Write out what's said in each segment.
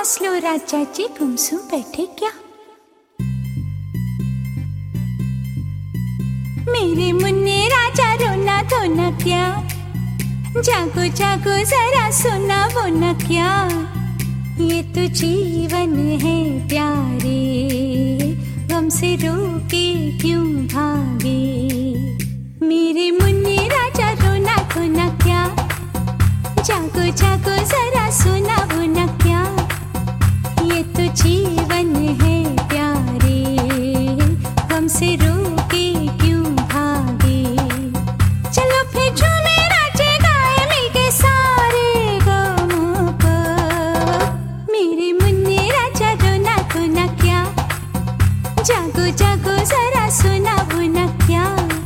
हंस लो राजा जी, गुमसुम बैठे क्या? मेरे मुन्ने राजा रोना धोना क्या? जागो जागो जरा सोना वो न क्या? ये तो जीवन है प्यारे, गम से रोके क्यों भागे? मेरे मुन्ने राजा रोना धोना क्या? जागो जागो जरा सोना वो न क्या? ये तो जीवन है प्यारे, गम से रोके क्यों भागे? चलो फिर झूमे नाचे गाए मिलके सारे गमों को। मेरे मुन्ने राजा रोना धोना क्या? जागो जागो जरा सोना वो न क्या?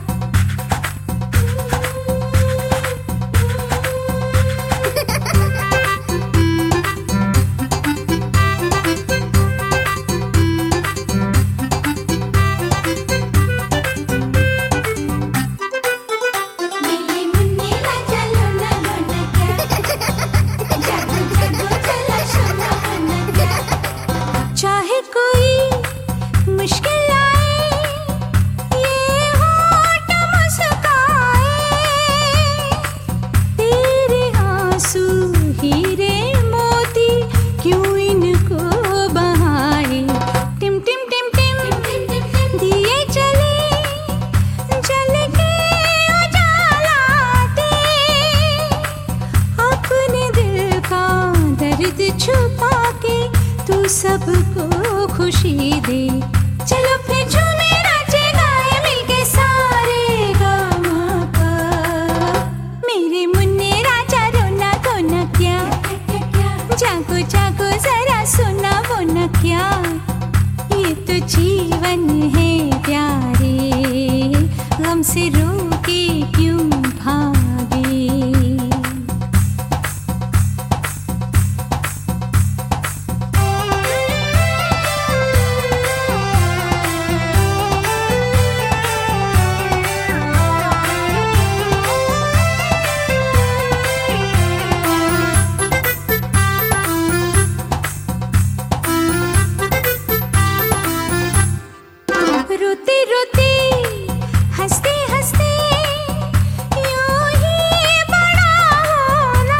चाहे कोई मुश्किल आए, ये होठ मुस्काए, तेरे आंसू हीरे मोती क्यों इनको बहाए? टिम टिम टिम टिम दिए चले जल के उजालाते, अपने दिल का दर्द छुपा के तू सबको खुशी दे। चलो फिर झूमे नाचे गाए मिलके सारे गमों को। मेरे मुन्ने राजा रोना धोना क्या? जागो जागो जरा सोना वो न क्या? ये तो जीवन है प्यारे, गम से रोके क्यों भागे? रोते रोते हंसते हंसते यूं ही बड़ा होना,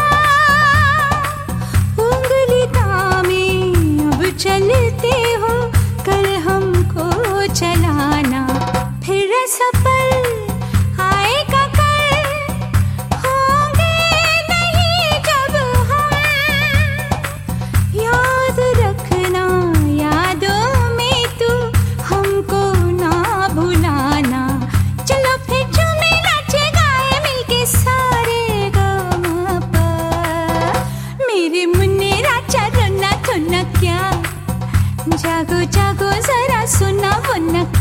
उंगली थामे अब चलते हो, कल हमको चलाना। फिर सफल आएगा कल, होंगे नहीं जब हम, याद रखना यादों में तू हमको ना भुलाना। चलो फिर झूमे नाचे गाए मिलके सारे गमों पर। मेरे मुन्ने राजा रोना धोना क्या? जागो जागो जरा सुना वो न